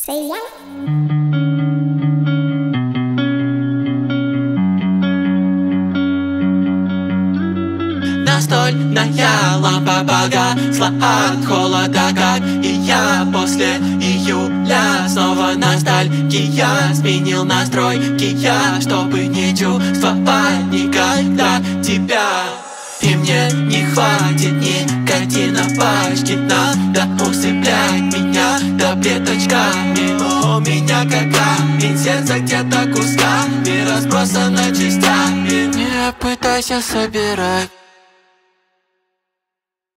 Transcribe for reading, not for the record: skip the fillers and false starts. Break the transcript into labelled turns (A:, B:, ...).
A: Say yeah.
B: Настольная лампа погасла от холода, как и я после июля. Снова ностальгия, сменил настройки я, чтобы не чувствовать никогда тебя. И мне не хватит никотина пачки, надо усыплять меня таблеточками. Но у меня как камень, сердце где-то кусками разбросано частями.
C: Не пытайся собирать